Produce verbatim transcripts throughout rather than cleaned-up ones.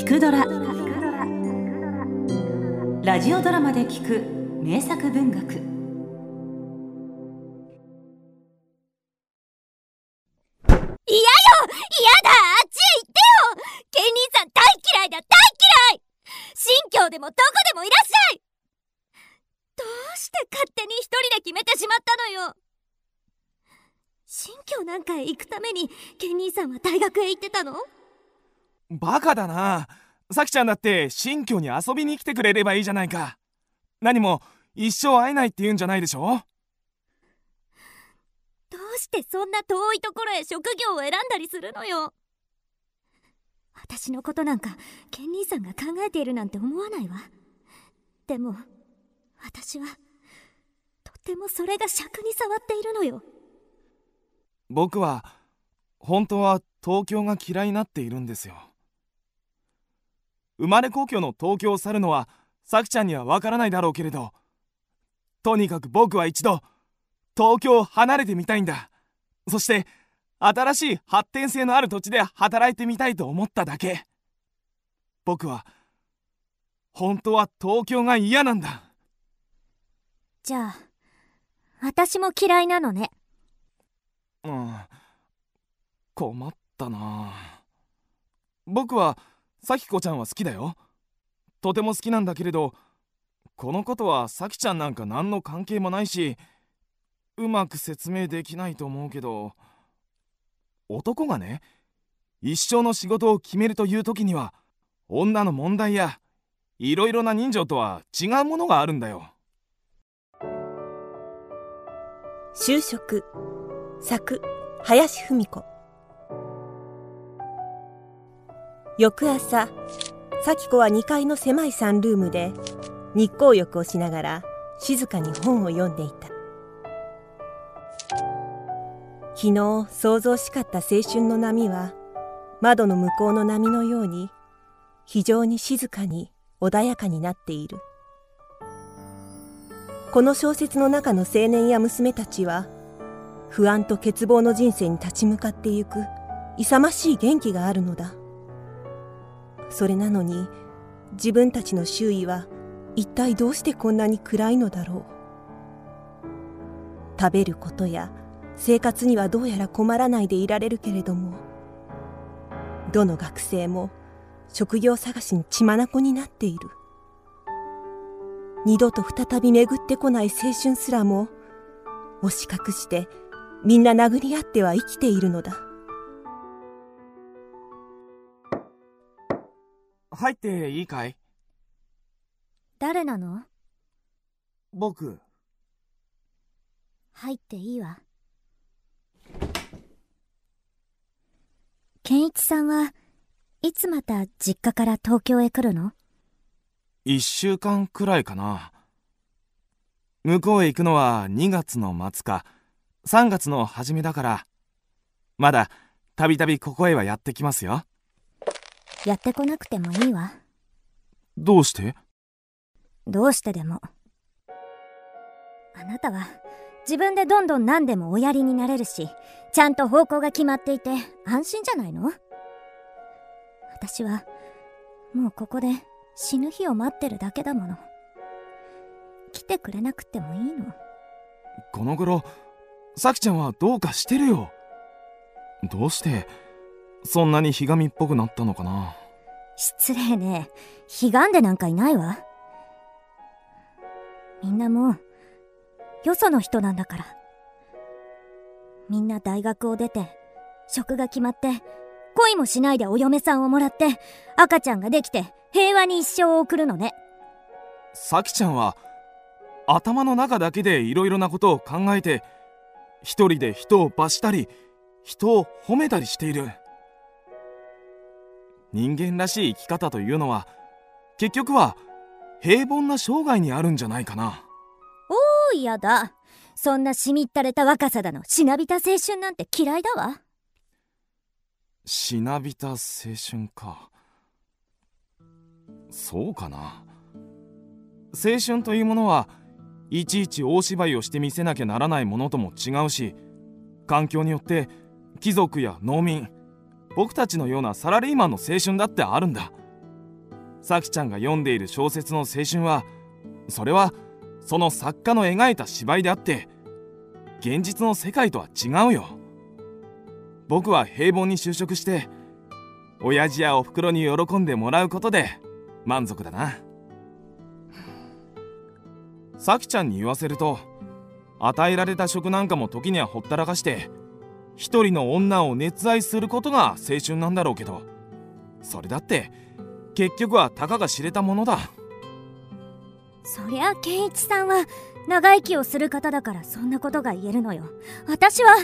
くドラ」ラジオドラマで聞く名作文学。 嫌よ、嫌だ、あっちへ行ってよ。ケン兄さん大嫌いだ、大嫌い。新居でもどこでもいらっしゃい。どうして勝手に一人で決めてしまったのよ。新居なんかへ行くためにケン兄さんは大学へ行ってたの？ バカだな。さきちゃんだって新居に遊びに来てくれればいいじゃないか。何も一生会えないって言うんじゃないでしょ。 どうしてそんな遠いところへ職業を選んだりするのよ。私のことなんかケン兄さんが考えているなんて思わないわ。でも私はとてもそれが癪に障っているのよ。 僕は本当は東京が嫌いになっているんですよ。生まれ故郷の東京を去るのはさきちゃんにはわからないだろうけれど、とにかく僕は一度東京を離れてみたいんだ。そして新しい発展性のある土地で働いてみたいと思っただけ。僕は本当は東京が嫌なんだ。 じゃあ私も嫌いなのね。 うん、困ったな。僕は咲子ちゃんは好きだよ。とても好きなんだけれど、このことは咲ちゃんなんか何の関係もないし、うまく説明できないと思うけど、男がね、一生の仕事を決めるという時には女の問題やいろいろな人情とは違うものがあるんだよ。 就職、作林芙美子。翌朝、咲子はにかいの狭いサンルームで日光浴をしながら静かに本を読んでいた。昨日想像しかった青春の波は窓の向こうの波のように非常に静かに穏やかになっている。この小説の中の青年や娘たちは不安と欠乏の人生に立ち向かってゆく勇ましい元気があるのだ。それなのに自分たちの周囲は一体どうしてこんなに暗いのだろう。食べることや生活にはどうやら困らないでいられるけれども、どの学生も職業探しに血眼になっている。二度と再び巡ってこない青春すらも押し隠してみんな殴り合っては生きているのだ。 入っていいかい？ 誰なの？ 僕。 入っていいわ。健一さんはいつまた実家から東京へ来るの？ 一週間くらいかな。向こうへ行くのはにがつの末かさんがつの初めだから、まだたびたびここへはやってきますよ。 やってこなくてもいいわ。 どうして？ どうしてでも。あなたは自分でどんどん何でもおやりになれるし、ちゃんと方向が決まっていて安心じゃないの？私はもうここで死ぬ日を待ってるだけだもの。来てくれなくてもいいの。 この頃さきちゃんはどうかしてるよ。どうしてそんなにひがみっぽくなったのかな。 失礼ね。ひがんでなんかいないわ。みんなもうよその人なんだから。みんな大学を出て職が決まって恋もしないでお嫁さんをもらって赤ちゃんができて平和に一生を送るのね。 さきちゃんは頭の中だけでいろいろなことを考えて、一人で人を罰したり人を褒めたりしている。人間らしい生き方というのは結局は平凡な生涯にあるんじゃないかな。 おー、やだ。そんなしみったれた若さだのしなびた青春なんて嫌いだわ。 しなびた青春か。そうかな。青春というものはいちいち大芝居をしてみせなきゃならないものとも違うし、環境によって貴族や農民、僕たちのようなサラリーマンの青春だってあるんだ。 さきちゃんが読んでいる小説の青春は、それはその作家の描いた芝居であって、現実の世界とは違うよ。僕は平凡に就職して、親父やおふくろに喜んでもらうことで満足だな。さきちゃんに言わせると、与えられた職なんかも時にはほったらかして、一人の女を熱愛することが青春なんだろうけど、それだって結局はたかが知れたものだ。 そりゃ健一さんは長生きをする方だからそんなことが言えるのよ。私は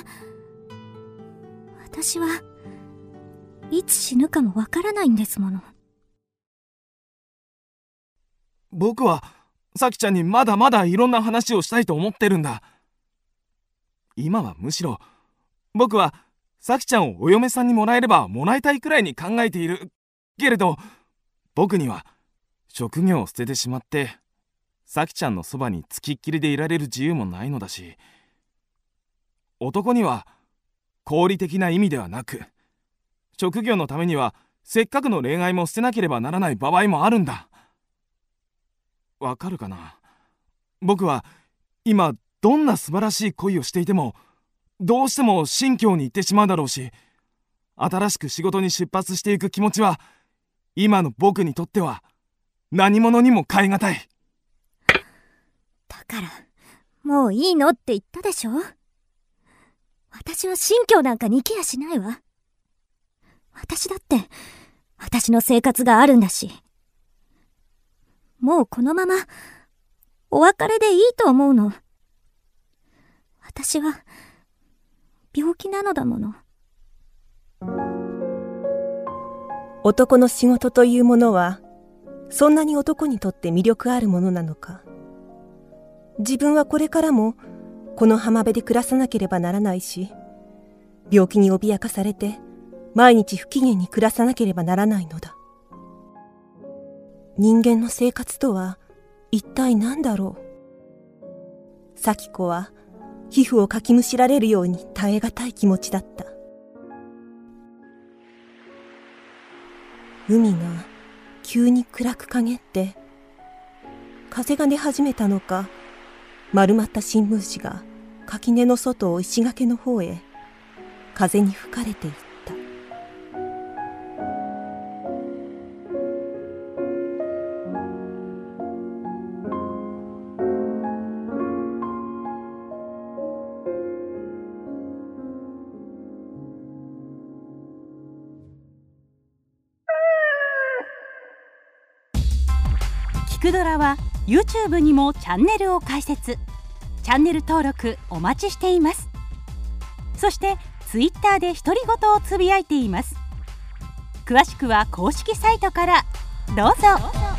私はいつ死ぬかもわからないんですもの。 僕はさきちゃんにまだまだいろんな話をしたいと思ってるんだ。今はむしろ僕はさきちゃんをお嫁さんにもらえればもらいたいくらいに考えているけれど、僕には職業を捨ててしまってさきちゃんのそばにつきっきりでいられる自由もないのだし、男には功利的な意味ではなく、職業のためにはせっかくの恋愛も捨てなければならない場合もあるんだ。わかるかな。僕は今どんな素晴らしい恋をしていてもどうしても新京に行ってしまうだろうし、新しく仕事に出発していく気持ちは今の僕にとっては何者にも代え難い。 だからもういいのって言ったでしょ。私は新京なんかに行けやしないわ。私だって私の生活があるんだし、もうこのままお別れでいいと思うの。私は病気なのだもの。 男の仕事というものはそんなに男にとって魅力あるものなのか。自分はこれからもこの浜辺で暮らさなければならないし、病気に脅かされて毎日不機嫌に暮らさなければならないのだ。人間の生活とは一体何だろう。咲子は皮膚をかきむしられるように耐え難い気持ちだった。海が急に暗く陰って、風が出始めたのか、丸まった新聞紙が垣根の外を石垣の方へ風に吹かれていった。 聞くドラは YouTube にもチャンネルを開設。チャンネル登録お待ちしています。そして Twitter で独り言をつぶやいています。詳しくは公式サイトからどうぞ。